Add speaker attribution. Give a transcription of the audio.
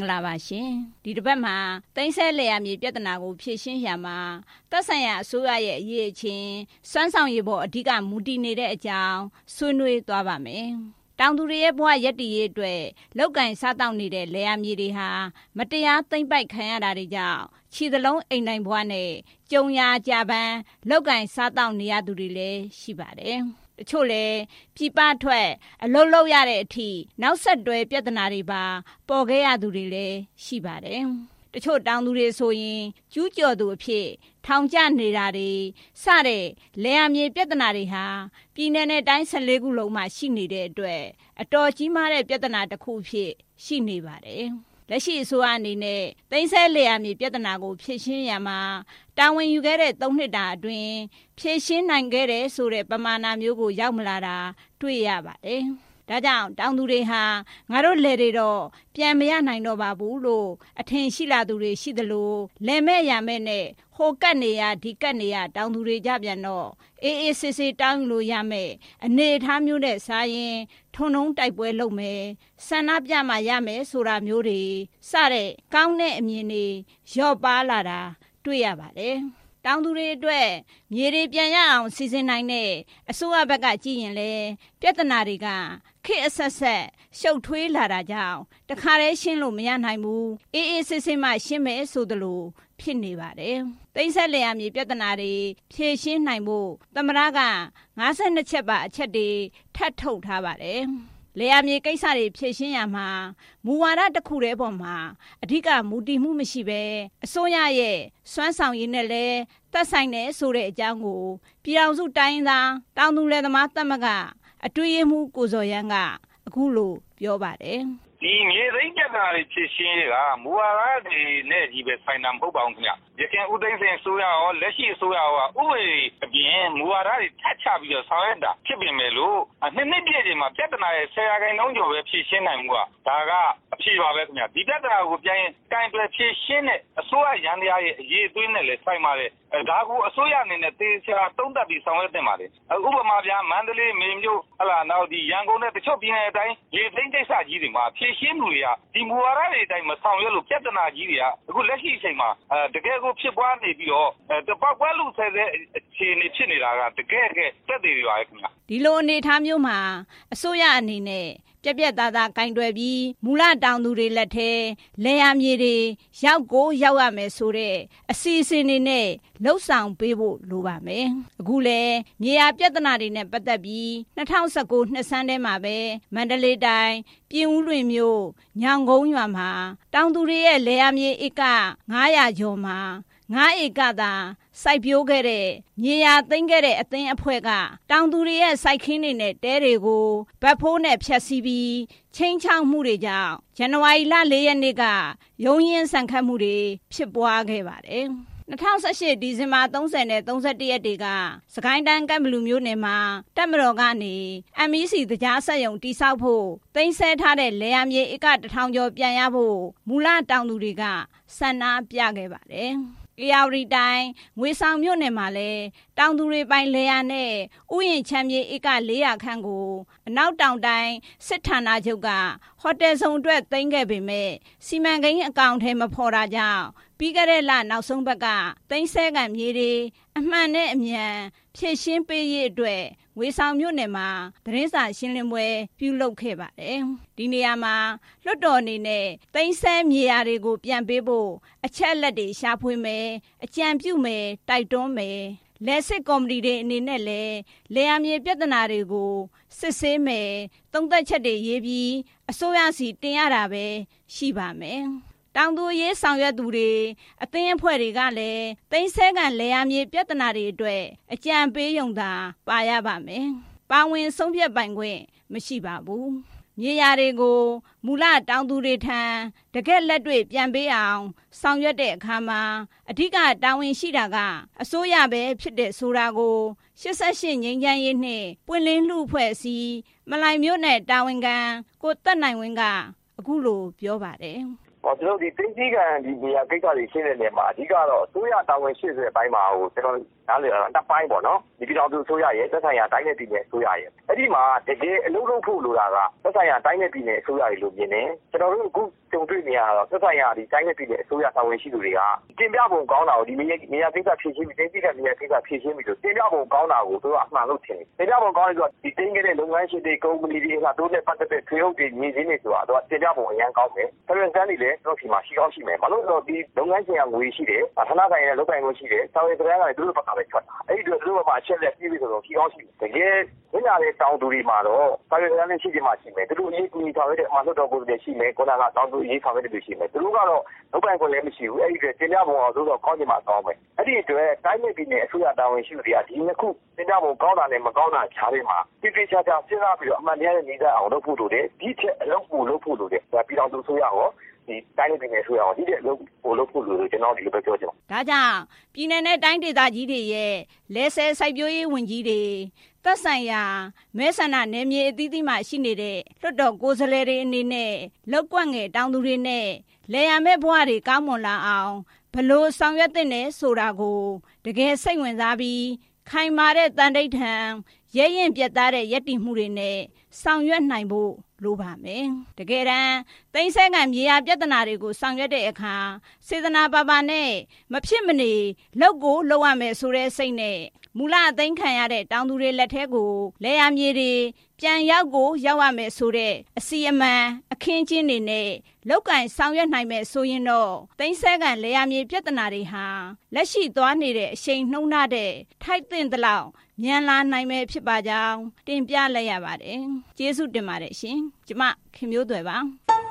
Speaker 1: ္ဂလာပါရှင်ဒီတစ်ပတ်မှာသိန်းဆဲလယ်ယာမြေပြဿနာကိုဖြေရှင်းရမှာသက်ဆိုင်ရာအစိုးရရဲ့အရေးအချင်းစွမ်းဆောင်ရည်ပေါ်အဓိကမူတည်နေတဲ့အကြောင်းဆွေးနွေးသွားပါမယ်တောင်သူတွေရဲ့ဘဝရည်တည်ရေးအတွက်လောက်ကင်စားတောက်နေတဲ့လယ်ယာမြေတွေဟာမတရားသိမ်းပိုက်ခံရတာတွေကြောင့်ခြေသလုံးအိမ်နိုင်ဘဝနဲ့ကြုံရာကြပန်းလောက်ကင်စားတောက်နေရသူတွေလည်းရှိပါတယ်တချို့လည်းပြပထွက်အလုံးလုံးရတဲ့အထိနောက်ဆက်တွဲပြဿနာတွေပါပေါ်ခဲ့ရသူတွေလည်းရှိပါတယ်တချို့တောင်သူတွေဆိုရင်ကျူးကျော်သူအဖြစ်ထောင်ကျနေတာတွေစတဲ့လယ်ယာမြေပြဿနာတွေဟာပြည်내နဲ့တိုင်း14ခုလုံးမှာရှိနေတဲ့အတွက်အတော်ကြီးမားတဲ့ပြဿနာတစ်ခုဖြစ်ရှိနေပါတယ်လက်ရှိအစိုးရအနေနဲ့သိန်းဆဲလယ်ယာမြေပြဿနာကိုဖြေရှင်းရမှာတာဝန်ယူခဲ့တဲ့3နှစ်တာအတွင်းဖြေရှင်းနိုင်ခဲ့တဲ့ဆိုတဲ့ပမာဏမျိုးကိုရောက်မလာတာတွေ့ရပါတယ်။ဒါကြောင့်တောင်သူတွေဟာငါတို့လယ်တွေတော့ပြန်မရနိုင်တော့ပါဘူးလို့အထင်ရှိလာသူတွေရှိသလိုလယ်မဲ့ရမဲ့နဲ့ဟိုကတ်နေရဒီကတ်နေရတောင်သူတွေကြပြန်တော့အေးအေးဆေးဆေးတောင်းလို့ရမယ်အနေထားမျိုးနဲ့စားရင်ထုံထုံတိုက်ပွဲလုပ်မယ်ဆန္ဒပြမှရမယ်ဆိုတာမျိုးတွေစတဲ့ကောင်းတဲ့အမြင်တွေရော့ပါလာတာတွေ့ရပါတယ်တောင်သူတွေအတွက်မြေတွေပြန်ရအောင်စီစဉ်နိုင်တဲ့အစိုးရဘက်ကကြည့်ရင်လေပြဿနာတွေကခေတ်အဆက်ဆက်ရှုပ်ထွေးလာတာကြောင့်တခါတည်းရှင်းလို့မရနိုင်ဘူးအေးအေးဆေးဆေးမှရှင်းမယ်ဆိုသလိုဖြစ်နေပါတယ်သိန်းဆက်လျာမြေပြဿနာတွေဖြေရှင်းနိုင်ဖို့သမ္မတက52ချက်ပါအချက်တွေထပ်ထုတ်ထားပါတယ်လယ်ယာမြေကိစ္စတွေဖြေရှင်းရမှာမူဝါဒတစ်ခုတည်းပေါ်မှာအဓိကမူတည်မှုမရှိဘဲအစိုးရရဲ့စွမ်းဆောင်ရည်နဲ့လည်းသက်ဆိုင်တဲ့ဆိုတဲ့အကြောင်းကိုပြည်အောင်စုတိုင်းသားတောင်သူလယ်သမားသမဂ္ဂအတွင်းရေးမှူးကိုဇော်ရမ်းကအခုလိုပြောပါတယ်
Speaker 2: ဒီမြေသိမ်းပြဿနာတွေဖြေရှင်းရတာမူဝါဒတွေနဲ့ကြီးပဲဆိုင်တာမဟုတ်ပါဘူးခင်ဗျရခိုင်ဦးသိန်းစိန်အစိုးရရောလက်ရှိအစိုးရရောဥပဒေအပြင်မူဝါဒတွေထပ်ချပြီးတော့ဆောင်ရွက်တာဖြစ်ပေမဲ့လို့နှစ်ပြည့်ချိန်မှာပြဿနာရဲ့10%ကျော်ပဲဖြေရှင်းနိုင်မှုကဒါကအဖြေပါပဲခင်ဗျဒီပြဿနာကိုပြန်ကင်တွယ်ဖြေရှင်းတဲ့အစိုးရရန်တရားရဲ့အရေးအသွေးနဲ့လည်းဆိုင်ပါတယ်ဒါကိုအစိုးရအနေနဲ့သေချာသုံးသပ်ပြီးဆောင်ရွက်တင်ပါတယ်ဥပမာပြမန္တလေးမေမြို့နောက်ဒီရန်ကုန်နဲ့တချို့ပြည်နယ်အတိုင်းရေသိမ်းကိစ္စကြီးတွေမှာဖြေရှင်းမှုတွေကဒီမူဝါဒတွေအတိုင်းမဆောင်ရွက်လို့ပြဿနာကြီးတွေကအခုလက်ရှိအချိန်မှာတကယ်ကိုဖြစ်ပွားနေပြီးတော့တပောက်ကွဲလူဆဲတဲ့အခြေအနေဖြစ်နေတာကတကယ်တက်သေးတွေပါခင်ဗျ
Speaker 1: ဒီလိုအနေထားမျိုးမှာအစိုးရအနေနဲ့ပြက်သားသားကင်တွယ်ပြီးမူလတောင်သူတွေလက်ထဲလယ်ယာမြေတွေရောက်ရမယ်ဆိုတဲ့အစီအစဉ်တွေနဲ့လှုပ်ဆောင်ပေးဖို့လိုပါမယ်အခုလဲမြေယာပြဿနာတွေနဲ့ပတ်သက်ပြီး2019နှစ်ဆန်းထဲမှာပဲမန္တလေးတိုင်းပြင်ဦးလွင်မြို့ညောင်ကုန်းရွာမှာတောင်သူတွေရဲ့လယ်ယာမြေဧက900ကျော်မှာ9ဧကသာစိုက်ပျိုးခဲ့တဲ့မြေယာသိမ်းခဲ့တဲ့အသင်းအဖွဲ့ကတောင်သူတွေရဲ့စိုက်ခင်းတွေနဲ့တဲတွေကိုဗတ်ဖိုးနဲ့ဖျက်ဆီးပြီးချင်းချောင်းမှုတွေကြောင့်ဇန်နဝါရီလ4ရက်နေ့ကရုံးရင်ဆန်ခတ်မှုတွေဖြစ်ပွားခဲ့ပါတယ်2018ဒီဇင်ဘာ30နဲ့31ရက်တွေကစကိုင်းတိုင်းကံဘလူမြို့နယ်မှာတပ်မတော်ကနေ MEC တကြားဆက်ယုံတိဆောက်ဖို့သိမ်းဆဲထားတဲ့လယ်ယာမြေဧက1000ကျော်ပြန်ရဖို့မူလတောင်သူတွေကဆန္ဒပြခဲ့ပါတယ်ဧရာဝတီတိုင်းငွေဆောင်မြို့နယ်မှာလည်းတောင်သူတွေပိုင်လယ်ယာနဲ့ဥယျာဉ်ချမ်းမြေဧက400ခန့်ကိုအနောက်တောင်တိုင်းစစ်ဌာနချုပ်ကဟိုတယ်ဆောင်အတွက်သိမ်းခဲ့ပေမဲ့စီမံကိန်းအကောင့်ထဲမဖော်တာကြောင့်ပြီးခဲ့တဲ့လနောက်ဆုံးဘက်ကသိမ်းဆဲကမြေတွေအမှန်နဲ့အမြန်ဖြည့်ရှင်းပေးရေးအတွက်ငွေဆောင်မြို့နယ်မှာသတင်းစာရှင်းလင်းပွဲပြုလုပ်ခဲ့ပါတယ်ဒီနေရာမှာလွှတ်တော်အနေနဲ့သိမ်းဆဲမြေယာတွေကိုပြန်ပေးဖို့အချက်အလက်တွေရှာဖွေမယ်အကြံပြုမယ်တိုက်တွန်းမယ်လယ်စစ်ကော်မတီတွေအနေနဲ့လည်းလယ်ယာမြေပြဿနာတွေကိုစစ်ဆေးမယ်သုံးသပ်ချက်တွေရေးပြီးအစိုးရစီတင်ရတာပဲရှိပါမယ်တောင်သူရေးဆောင်ရွက်သူတွေအသင်းအဖွဲ့တွေကလည်းသိမ်းဆဲကန်လယ်ယာမြေပြဿနာတွေအတွက်အကြံပေးရုံသာပါရပါမယ်ပါဝင်ဆုံးဖြတ်ပိုင်ခွင့်မရှိပါဘူးမြေယာတွေကိုမူလတောင်သူတွေထံတကယ်လက်တွေ့ပြန်ပေးအောင်ဆောင်ရွက်တဲ့အခါမှာအဓိကတာဝန်ရှိတာကအစိုးရပဲဖြစ်တဲ့ဆိုတာကို88ငြိမ်းချမ်းရေးနှင့်ပွင့်လင်းလူအဖွဲ့အစည်းမလိုင်မျိုးနဲ့တာဝန်ခံကိုတက်နိုင်ဝင်းကအခုလိုပြောပါတယ်
Speaker 2: ဟ
Speaker 3: ကျွန်တော်ဒီသိသိကံဒီနေရာကိစ္စတွေရှင်းတဲ့နေရာမှာအဓိကတော့အစိုးရတာဝန်ရှိတဲ့အပိုင်းမှာဟိုကျွန်တော်နားလည်တာနှစ်ပိုင်းပေါ့နော်ဒီပြည်တော်စုအစိုးရရဲ့သက်ဆိုင်ရာတိုင်းနဲ့ပြည်နယ်အစိုးရရဲ့အဲ့ဒီမှာတကယ်အလုပ်လုပ်ဖို့လိုတာကသက်ဆိုင်ရာတိုင်းနဲ့ပြည်နယ်အစိုးရတွေလို့မြင်တယ်ကျွန်တော်တို့အခုကြုံတွေ့နေရတော့သက်ဆိုင်ရာဒီတိုင်းနဲ့ပြည်နယ်အစိုးရတာဝန်ရှိသူတွေကတင်ပြပုံကောင်းတာကိုဒီနေရာကိစ္စဖြည့်ရှင်းပြီးသိသိကံနေရာကိစ္စဖြည့်ရှင်းပြီးလို့တင်ပြပုံကောင်းတာကိုသူကအမှန်လို့ထင်တယ်တင်ပြပုံကောင်းလို့ဒီတင်းခဲ့တဲ့လုပ်ငန်းရှင်တွေကုမ္ပဏီတွေဟာတို့နဲ့ပတ်သက်တဲ့ထွေအုပ်တွေညီချင်းတွေဆိုတာတော့တင်ပြပုံအရင်ကောင်းတယ်ဆရာဆန်းတွေလည်းတို့ဒီမှာရှိကောင်းရှိမယ်ဘာလို့လဲဆိုတော့ဒီလုပ်ငန်းရှင်ကငွေရှိတယ်ဌာနဆိုင်ရာလုပ်ပိုင်ခွင့်ရှိတယ်စာရေးစကားကလည်းတို့ဘက်ကပဲထွက်တာအဲ့ဒီတို့တို့ဘက်မှာအချက်လက်ပြည့်ပြီးဆိုတော့ရှိကောင်းရှိတယ်တကယ်ဝင်လာတဲ့တောင်သူတွေမှာတော့စာရေးစကားနဲ့ရှိချင်မှရှိမယ်တို့အရေးကူညီဆောင်ရွက်တဲ့အမှလွတ်တော်ကိုယ်တွေရှိမယ်ကိုနာကတောင်သူအရေးဆောင်ရွက်တဲ့လူရှိမယ်တို့ကတော့လုပ်ပိုင်ခွင့်လည်းမရှိဘူးအဲ့ဒီအတွက်တင်ပြပုံအောင်ဆိုတော့ကောင်းချင်မှကောင်းမယ်အဲ့ဒီအတွက်တိုင်းနဲ့ပြည်နယ်အစိုးရတာဝန်ရှိသူတွေကဒီနှစ်ခုတင်ပြပုံကောင်းတာနဲ့မကောင်းတာခြားထဲမှာတိတိကျကျစဉ်းစားပြီးတော့အမှန်တရားနဲ့နေတဲ့အောင်လုပ်ဖို့လိုတယ်ဒီချက်အလုပ်ကိုလုပ်ဖို့လိုတယ်ဒါပြည်တော်စုအစိုးရရောဒီတိုင်းနဲ့ပြည်နယ်အစိုးရရောဒီတဲ့အလုပ်ကိုလုပ်ဖို့လိုတယ်ကျွန်တော်ဒီလိုပဲပြောချင်
Speaker 1: ပါတယ်ဒါကြောင့်ပြည်နယ်နဲ့တိုင်းဒေသကြီးတွေရဲ့လဲဆဲစိုက်ပျိုးရေးဝန်ကြီးတွေသက်ဆိုင်ရာမဲဆန္ဒနယ်မြေအသီးသီးမှာရှိနေတဲ့လွှတ်တော်ကိုယ်စားလှယ်တွေအနေနဲ့လောက်ကွက်ငယ်တောင်သူတွေနဲ့လေယာမဲ့ဘဝတွေကောင်းမွန်လာအောင်ဘလို့ဆောင်ရွက်တဲ့နယ်ဆိုတာကိုတကယ်စိတ်ဝင်စားပြီးခိုင်မာတဲ့တန်ဋိဌာန်ရဲရင်ပြတ်သားတဲ့ယက်တီမှုတွေနဲ့ဆောင်ရွက်နိုင်ဖို့လိုပါမယ်တကယ်တမ်းသိမ်းဆဲကံမြေယာပြဿနာတွေကိုဆောင်ရွက်တဲ့အခါစေတနာပါပါနဲ့မဖြစ်မနေလောက်ကိုလောက်ရမယ်ဆိုတဲ့စိတ်နဲ့မူလအသိမ်းခံရတဲ့တောင်သူတွေလက်ထဲကိုလယ်ယာမြေတွေပြန်ရောက်ကိုရောက်ရမယ်ဆိုတဲ့အစီအမံအခင်းချင်းတွေနဲ့လောက်ကင်ဆောင်ရွက်နိုင်မယ်ဆိုရင်တော့သိမ်းဆဲကံလယ်ယာမြေပြဿနာတွေဟာလက်ရှိသွားနေတဲ့အချိန်နှုန်းထားတဲ့ထိုက်သင့်သလောက်မြန်လာနိုင်မယ်ဖြစ်ပါကြောင်းတင်ပြလိုက်ရပါတယ်ကျေးဇူးတင်ပါတယ်ရှင်ကျမခင်မျိုးသွယ်ပါ